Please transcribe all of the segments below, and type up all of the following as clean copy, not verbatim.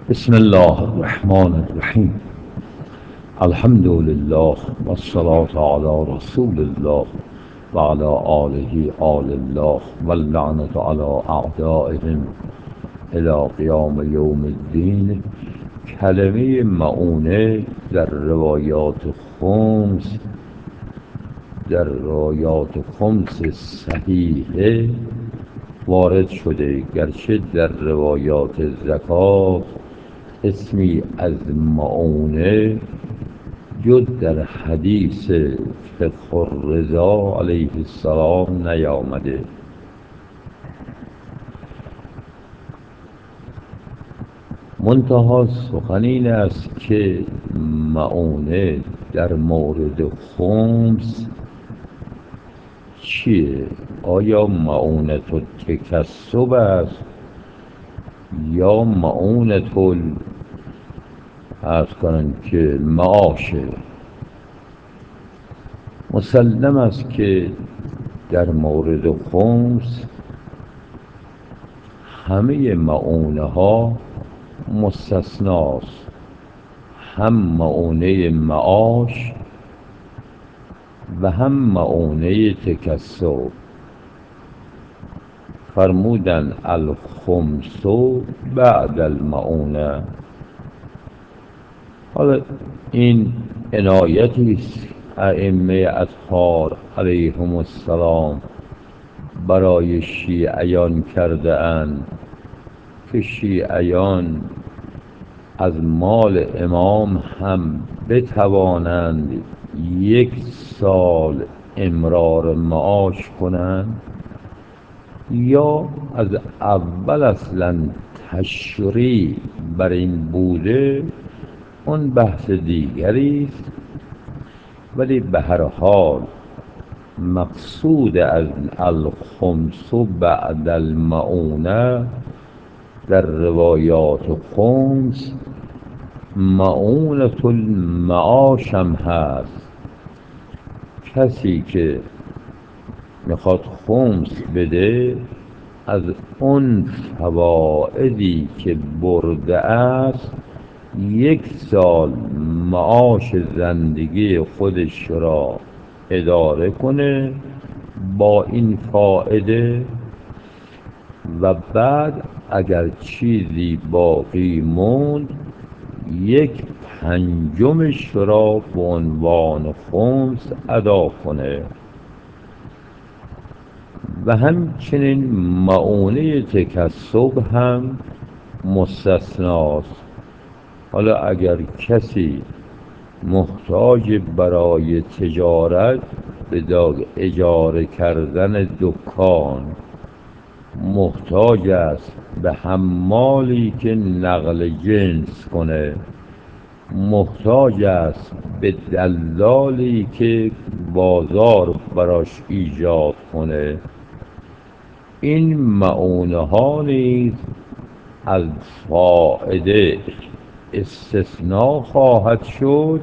بسم الله الرحمن الرحیم. الحمد لله والصلاة على رسول الله و علی آله آل الله واللعنة على اعدائهم الى قیام یوم الدین. کلمه مؤونه در روایات خمس صحیحه وارد شده، گرچه در روایات زکات اسمی از مؤونه جز در حدیث فقه الرضا علیه السلام نیامده. منتها سخن این است که مؤونه در مورد خمس چیه؟ آیا مؤونة التکسب است یا مؤونة عرض کنن که معاشه؟ مسلم است که در مورد خمس همه مؤونه ها مستثناست، هم مؤونه معاش و هم مؤونه تکسب. فرمودن الخمس بعد المؤونه. حالا این عنایتی است ائمه اطهار علیهم السلام برای شیعیان کرده اند که شیعیان از مال امام هم بتوانند 1 سال امرار معاش کنند، یا از اول اصلا تشریع بر این بوده، اون بحث دیگری است. ولی به هر حال مقصود از الخمس بعد المؤونه در روایات خمس مؤونة المعاش هم هست. کسی که میخواد خمس بده از اون فوائدی که برده است 1 سال معاش زندگی خودش را اداره کنه با این فائده، و بعد اگر چیزی باقی موند 1/5 را به عنوان خمس ادا کنه. و همچنین مؤونه تکسب هم مستثناست. حالا اگر کسی محتاج برای تجارت به اجاره کردن دکان، محتاج است به حمالی که نقل جنس کنه، محتاج است به دلالی که بازار براش ایجاد کنه، این مؤونه ها نیز از فائده استثناء خواهد شد.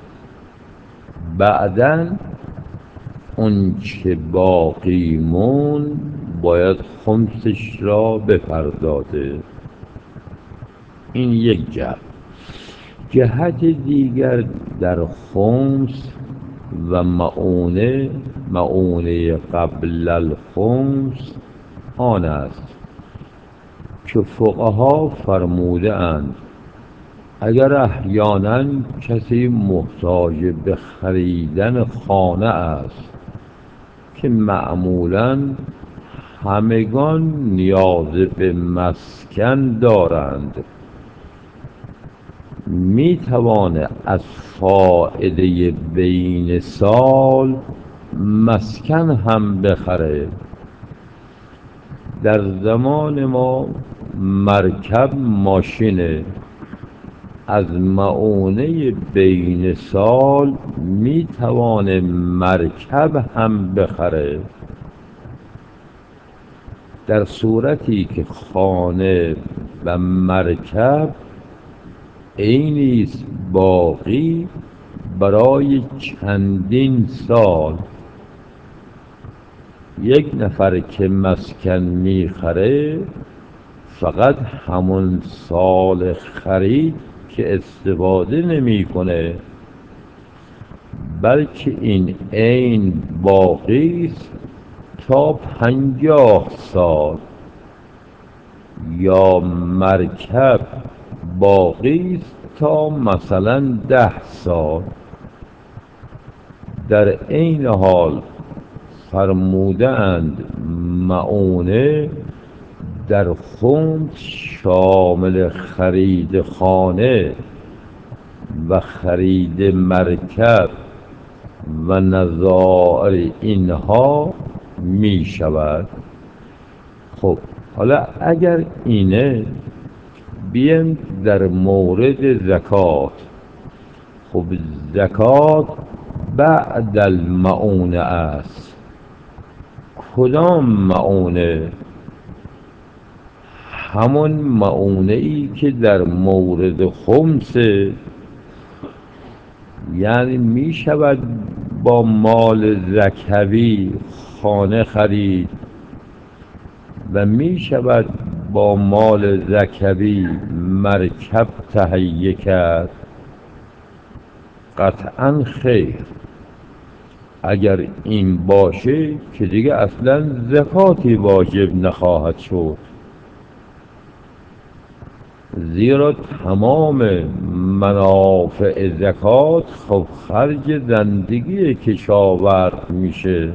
بعداً اون چه باقی موند باید خمسش را بپردازه. این یک جهت. جهت دیگر در خمس و مؤونه قبل الخمس آن است که فقها فرموده اند اگر احیانا کسی محتاج به خریدن خانه است که معمولاً همگان نیاز به مسکن دارند، می توانه از فائده بین سال مسکن هم بخره. در زمان ما مرکب ماشینه، از مؤونه بین سال می توانه مرکب هم بخره. در صورتی که خانه و مرکب عینی است باقی برای چندین سال، یک نفر که مسکن میخره فقط همون سال خرید که استفاده نمیکنه، بلکه این عین باقی است تا 50 سال، یا مرکب باقی است تا مثلا 10 سال. در عین حال فرموده اند مؤونه در خمس شامل خرید خانه و خرید مرکب و نظائر اینها می شود. خب حالا اگر اینه بیایم در مورد زکات. خب زکات بعد المعونه است. کدام معونه؟ همون معونه ای که در مورد خمسه، یعنی می شود با مال زکوی خانه خرید و می شود با مال زکوی مرکب تهیه کرد. قطعا خیر. اگر این باشه که دیگه اصلا زکاتی واجب نخواهد شد، زیرا تمام منافع زکات خب خرج زندگی کشاورز میشه.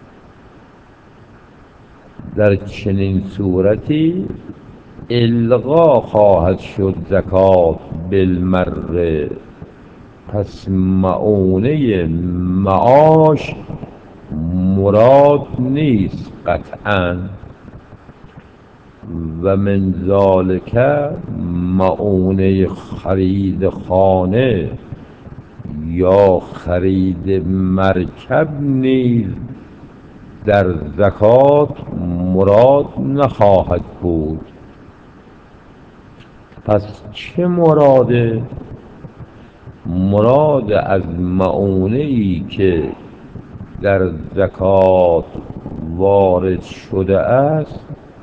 در چنین صورتی الغا خواهد شد زکات بالمره. پس معونه معاش مراد نیست قطعا. و من ذالک معونه خرید خانه یا خرید مرکب نیز در زکات مراد نخواهد بود. پس چه مراده؟ مراد از معونه ای که در زکات وارد شده است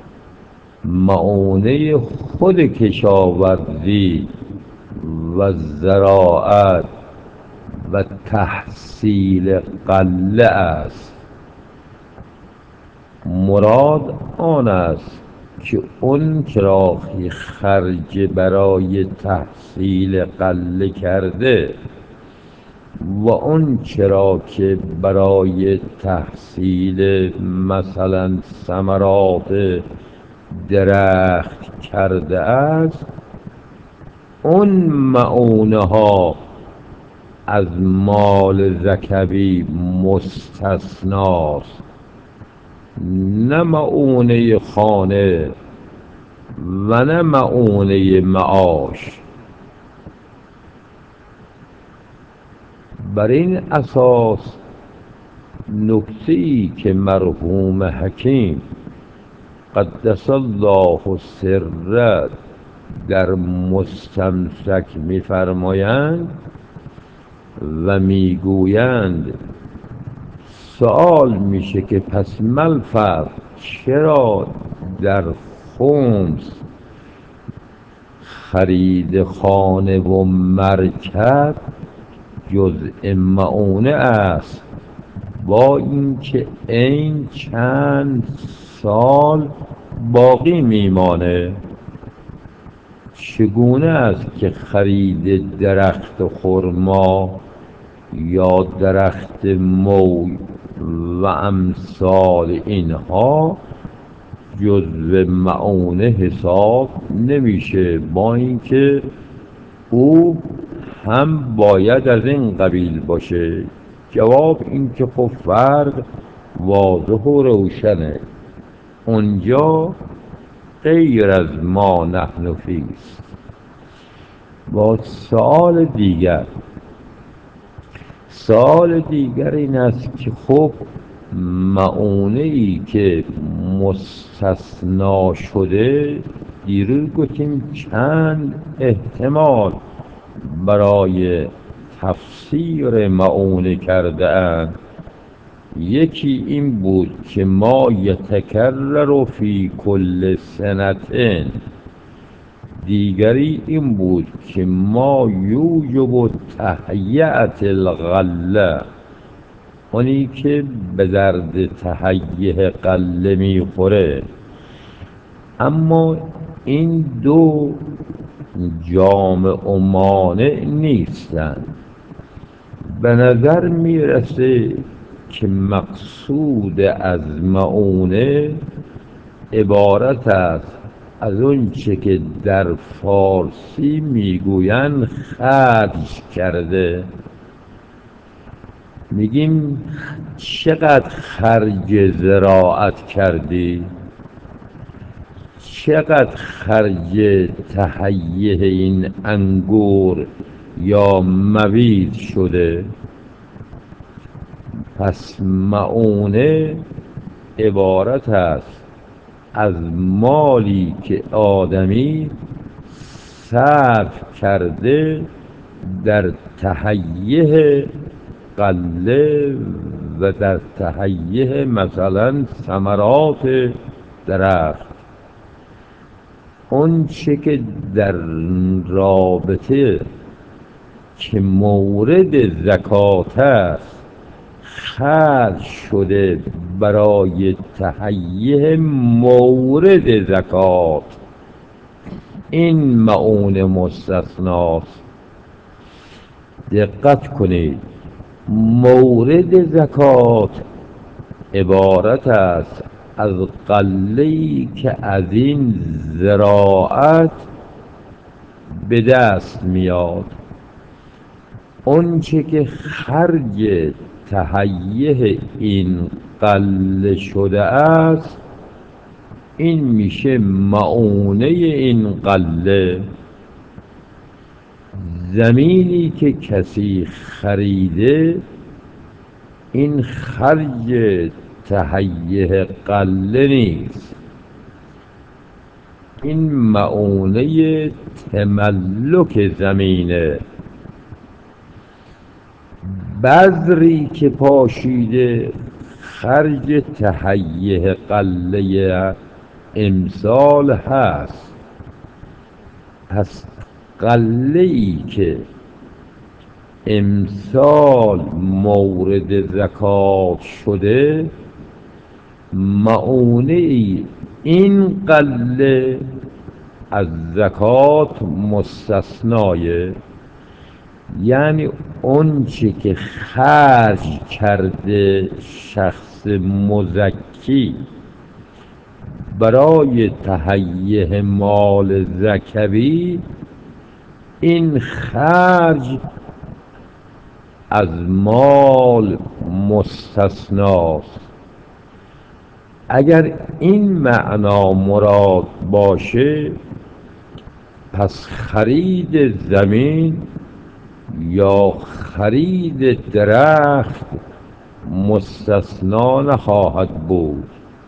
معونه خود کشاورزی و زراعت و تحصیل غله است. مراد آن است که اون چرا خرج برای تحصیل غله کرده و اون چرا که برای تحصیل مثلا ثمرات درخت کرده است، اون معونه ها از مال زکوی مستثناست، نه معونه خانه و نه معونه معاش. بر این اساس نکته‌ای که مرحوم حکیم قدس الله سره در مستمسک می‌فرمایند و میگویند سوال میشه که پس ملفظ چرا در خمس خرید خانه و مرکب جزء معونه است، با اینکه این چند سال باقی میمانه؟ چگونه است که خرید درخت خرما یا درخت موی و امثال اینها جزو معونه حساب نمیشه، با اینکه او هم باید از این قبیل باشه؟ جواب این که خب فرق واضح و روشنه. اونجا غیر از ما نحن فیست. با سوال دیگر این است که خب معونه ای که مستثنا شده، دیروز گفتیم چند احتمال برای تفسیر معونه کرده اند. یکی این بود که ما یتکرر فی کل سنتین، دیگری این بود که ما یوجب تهیئت الغله، اونی که به درد تهیه غله میخوره. اما این دو جامع و مانع نیستند. به نظر میرسه که مقصود از مؤونه عبارت است از اون چه که در فارسی میگویند خرج کرده. میگیم چقدر خرج زراعت کردی، چقدر خرج تهیه این انگور یا موید شده. پس مؤونه عبارت است از مالی که آدمی صرف کرده در تهیه غله و در تهیه مثلا ثمرات درخت. اون چه که در رابطه که مورد زکات است خرج شده برای تهیه مورد زکات، این مؤون مستثناست. دقت کنید، مورد زکات عبارت است از غله‌ای که از این زراعت به دست میاد. اون چه که خرج تهیه این غله شده است، این میشه مؤونه این غله. زمینی که کسی خریده این خرج تهیه غله نیست، این مؤونه تملک زمینه. بذری که پاشیده خرج تهیه غله امسال هست. پس غله‌ای که امسال مورد زکات شده، مؤونه ای این غله از زکات مستثنایه. یعنی اون چه که خرج کرده شخص مزکی برای تهیه مال زکوی، این خرج از مال مستثناست. اگر این معنا مراد باشه، پس خرید زمین یا خرید درخت مستثنا نخواهد بود.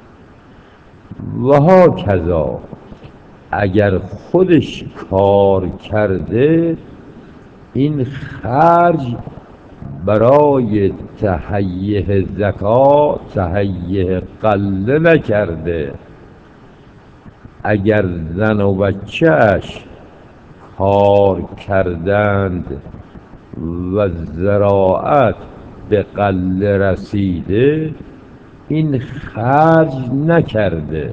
و هاکذا اگر خودش کار کرده، این خرج برای تهیه زکات تهیه غله نکرده. اگر زن و بچهش کار کردند و زراعت به غله رسیده، این خرج نکرده.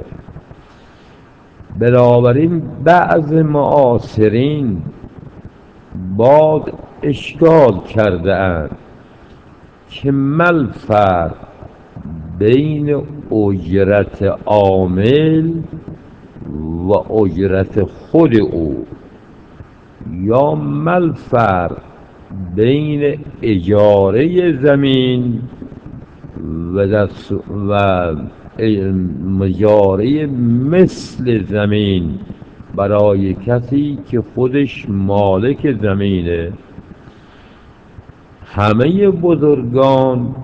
بنابراین بعض معاصرین باز اشکال کرده اند که ما الفرق بین اجرت عامل و اجرت خود او، یا ما الفرق بین اجاره زمین و اجاره مثل زمین برای کسی که خودش مالک زمینه. همه بزرگان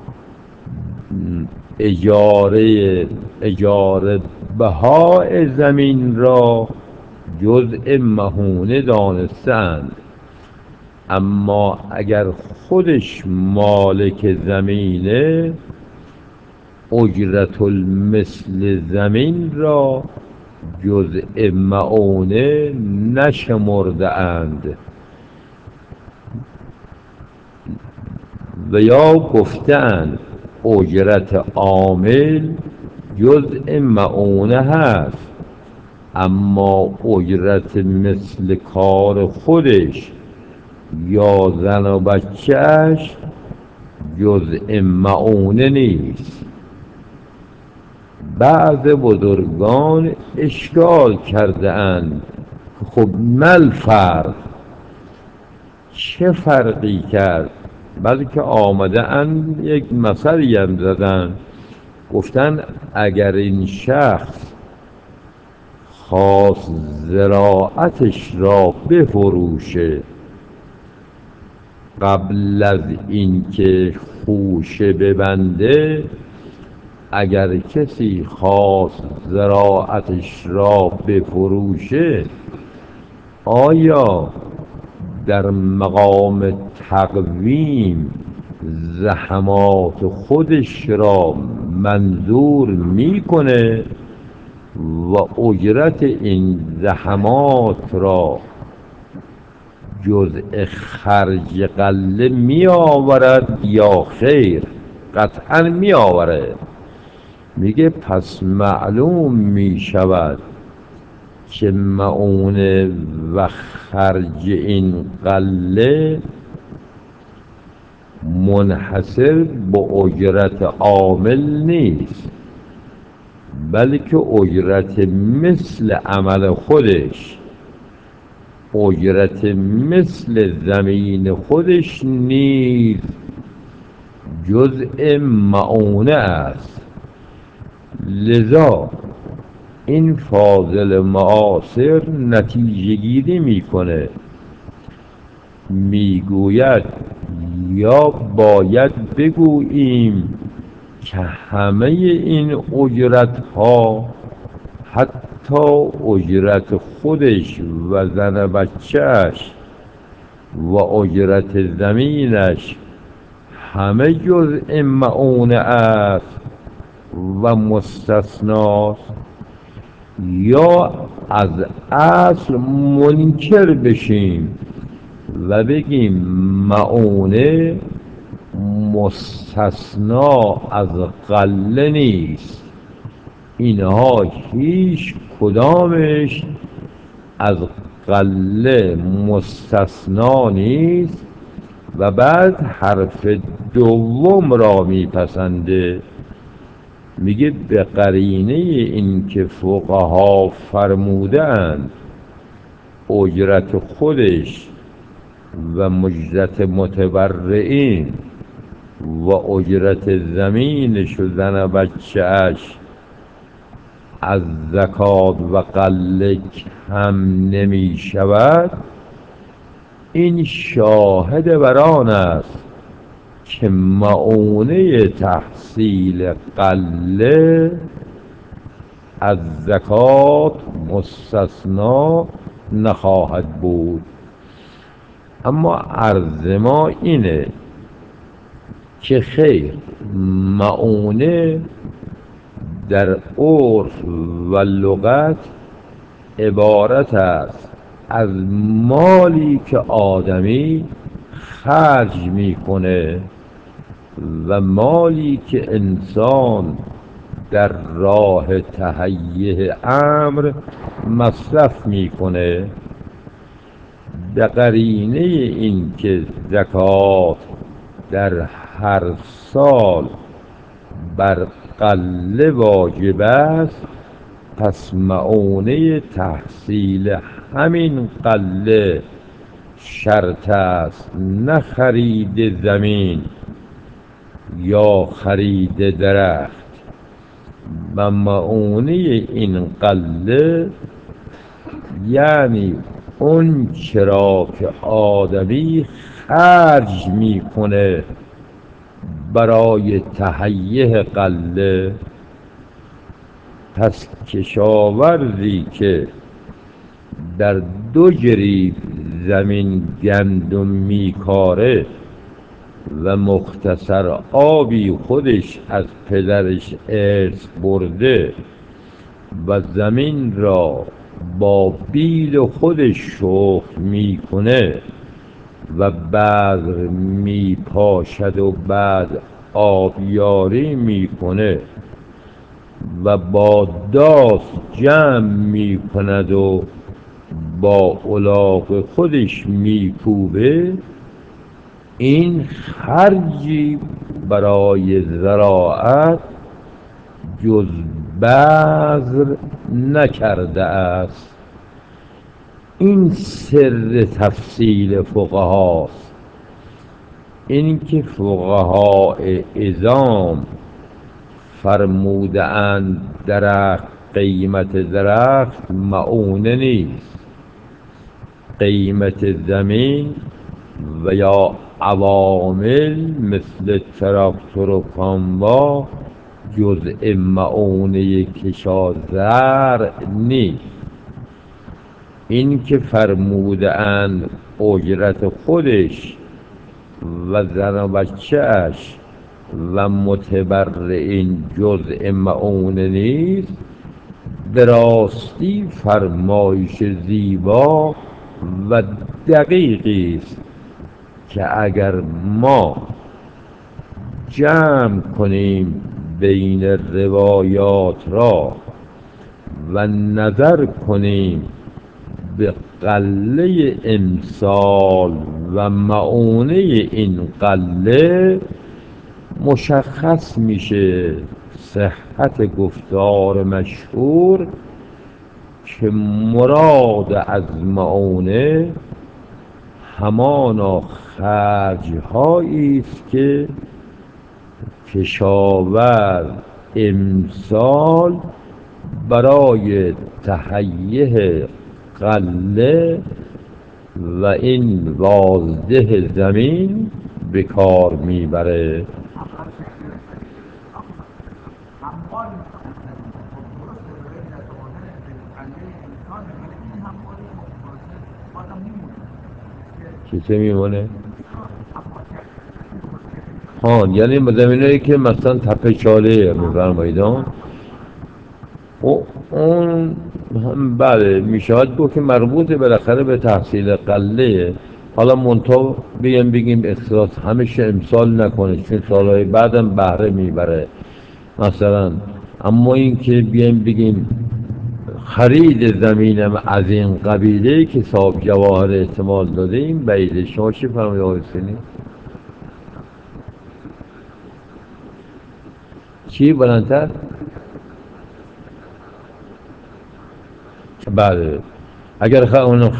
اجاره بهای زمین را جزء مهونه دانستند. اما اگر خودش مالک زمینه، اجرت المثل زمین را جزء معونه نشمرده اند. و یا گفتند اجرت عامل جزء معونه هست، اما اجرت مثل کار خودش یا زن و بچهش جزء معونه نیست. بعض بزرگان اشکال کرده اند خب مل فرق، چه فرقی کرد؟ بلکه آمده اند یک مثلی هم زدن، گفتن اگر این شخص خواست زراعتش را بفروشه قبل از اینکه خوشه ببنده، اگر کسی خواست زراعتش را بفروشه، آیا در مقام تقویم زحمات خودش را منظور میکنه و اجرت این زحمات را جزء خرج غله می آورد یا خیر؟ قطعا می آورد. میگه پس معلوم می شود که معونه و خرج این غله منحصر به اجرت عامل نیست، بلکه اجرت مثل عمل خودش، اجرت مثل زمین خودش نیز جزء معونه است. لذا این فاضل معاصر نتیجه گیری میکنه، میگوید یا باید بگوییم که همه این اجرت ها، حتی اجرت خودش و زن بچهش و اجرت زمینش، همه جزء معونه است و مستثناست، یا از اصل منکر بشیم و بگیم معونه مستثنا از غله نیست، اینها هیچ کدامش از غله مستثنا نیست، و بعد حرف دوم را میپسنده، میگه به قرینه این که فقها فرموده اند اجرت خودش و مجرت متبرعین و اجرت زمینش و زن و بچهش از زکات و غله کم نمی شود، این شاهد بر آن است که معونه تحصیل غله از زکات مستثنا نخواهد بود. اما عرض ما اینه که خیر، معونه در عرف و لغت عبارت است از مالی که آدمی خرج میکنه و مالی که انسان در راه تهیه امر مصرف میکنه. به قرینه این که زکات در هر سال بر غله واجب است، پس معونه تحصیل همین غله شرط است، نه خرید زمین یا خرید درخت. و معونه این غله یعنی اون چرا که آدمی خرج میکنه برای تهیه غله. پس کشاورزی که در 2 جریب زمین گندم میکاره و مختصر آبی خودش از پدرش ارث برده و زمین را با بیل خودش شخم می کنه و بذر می پاشد و بعد آبیاری می کنه و با داس جمع می کند و با الاغ خودش می کوبه، این خرجی برای زراعت جز بذر نکرده است. این سر تفصیل فقهاست. این که فقهای عظام فرموده اند درخت، قیمت درخت معونه نیست، قیمت زمین و یا عوامل مثل تراکتور و کامبا جزء معونه کشاورز نیست. این که فرموده اند اجرت خودش و زن و بچه‌اش و متبرعین جزء معونه نیست، به راستی فرمایش زیبا و دقیقی است که اگر ما جمع کنیم بین روایات را و نظر کنیم به غله امسال و معونه این غله، مشخص میشه صحت گفتار مشهور که مراد از معونه همانا خرج‌هایی است که کشاورز امسال برای تهیه غله و این بازده زمین به کار میبره. چیزی میمونه؟ یعنی زمینایی که مثلا تپه چاله میفرمایید اون هم بله میشود گفت که مربوط بالاخره به تحصیل غله. حالا منتها بگیم اختصاص همیشه امسال نکنه چون سالهای بعدم بهره میبره مثلا. اما این که بگیم خرید زمینم از این قبیله که صاحب جواهر احتمال داده، این بعیده. شما چی فرمایید آقای حسینی؟ چی بلندتر؟ بله، اگر اونو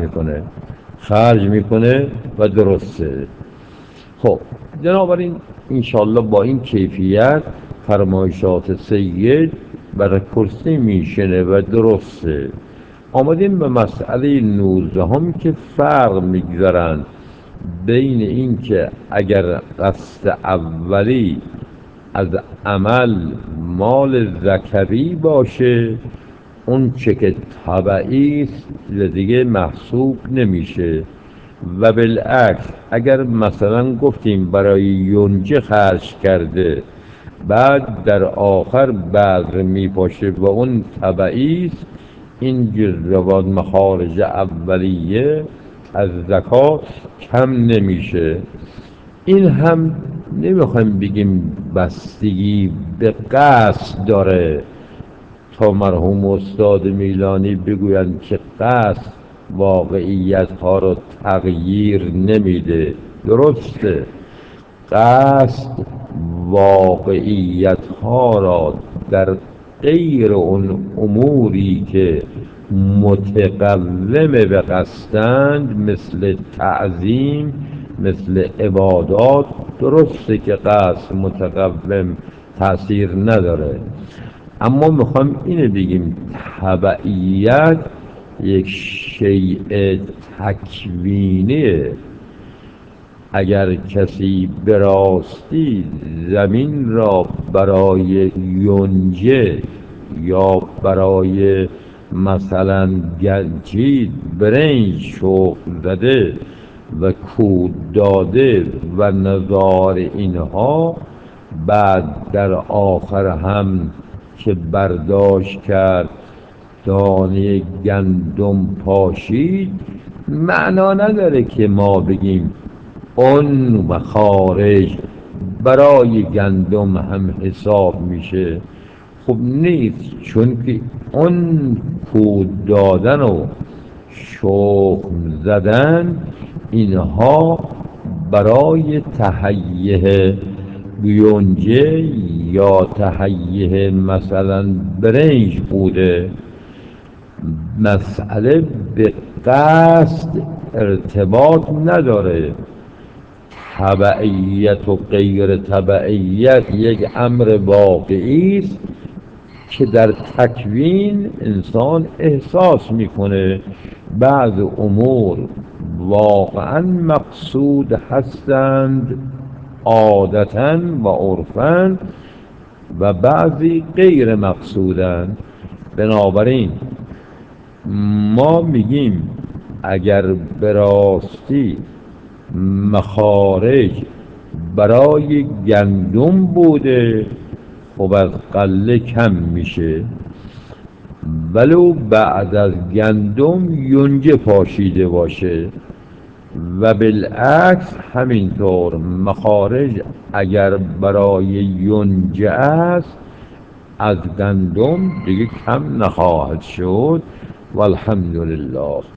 خرج میکنه و درسته. خب بنابراین انشالله با این کیفیت فرمایشات سید برای کرسی میشنه و درسته. آمدیم به مسئله 19 هم که فرق میگذارن بین این که اگر قصد اولی از عمل مال ذکری باشه، اون چه که طبعی است دیگه محسوب نمیشه، و بالعکس اگر مثلا گفتیم برای یونجه خرج کرده بعد در آخر بذر میپاشه و اون طبعی است، این جزوات مخارج اولیه از زکات کم نمیشه. این هم نمیخوایم بگیم بستگی به قصد داره تا مرحوم استاد میلانی بگویند که قصد واقعیت ها را تغییر نمیده. درسته، قصد واقعیت ها را در غیر اون اموری که متقوم به قصدند مثل تعظیم، مثل عبادات، درسته که قصد متقوم تأثیر نداره. اما میخوام اینو بگیم تبعیت یک شیء تکوینیه. اگر کسی به راستی زمین را برای یونجه یا برای مثلا گنجید برنج شخم زده و کود داده و نظار اینها، بعد در آخر هم که برداشت کرد دانه گندم پاشید، معنا نداره که ما بگیم اون مخارج برای گندم هم حساب میشه. خب نیست، چون که اون کود دادن و شخم زدن اینها برای تهیه یونجه یا تهیه مثلا برنج بوده. مسئله به قصد ارتباط نداره. تبعیت و غیر تبعیت یک امر واقعی است که در تکوین انسان احساس میکنه بعض امور واقعا مقصود هستند عادتا و عرفا و بعضی غیر مقصودند. بنابراین ما میگیم اگر به راستی مخارج برای گندم بوده خب از غله کم میشه، ولو بعد از گندم یونجه پاشیده باشه، و بالعکس همینطور مخارج اگر برای یونجه است از گندم دیگه کم نخواهد شد. والحمدلله.